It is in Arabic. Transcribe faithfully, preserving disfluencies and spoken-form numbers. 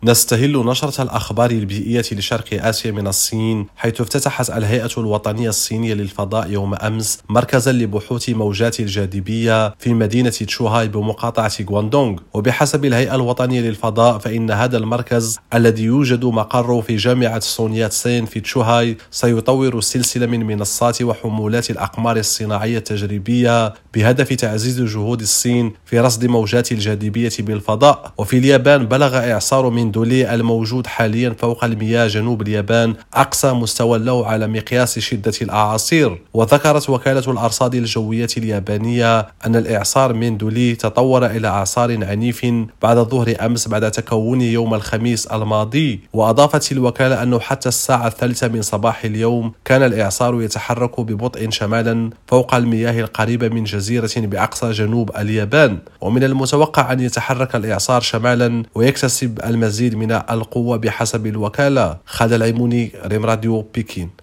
نستهل نشرة الأخبار البيئية لشرق آسيا من الصين، حيث افتتحت الهيئة الوطنية الصينية للفضاء يوم أمس مركزا لبحوث موجات الجاذبية في مدينة تشوهاي بمقاطعة غواندونغ. وبحسب الهيئة الوطنية للفضاء فإن هذا المركز الذي يوجد مقره في جامعة سون يات سين في تشوهاي سيطور سلسلة من منصات وحمولات الأقمار الصناعية التجريبية بهدف تعزيز جهود الصين في رصد موجات الجاذبية بالفضاء. وفي اليابان بلغ إعصار من دولي الموجود حاليا فوق المياه جنوب اليابان أقصى مستوى له على مقياس شدة الأعاصير. وذكرت وكالة الأرصاد الجوية اليابانية أن الإعصار من دولي تطور إلى إعصار عنيف بعد ظهر أمس بعد تكونه يوم الخميس الماضي. وأضافت الوكالة أنه حتى الساعة الثالثة من صباح اليوم كان الإعصار يتحرك ببطء شمالا فوق المياه القريبة من جزيرة بأقصى جنوب اليابان. ومن المتوقع أن يتحرك الإعصار شمالا ويكتسب المزيد من القوة بحسب الوكالة. خالد العيموني، ريم راديو، بكين.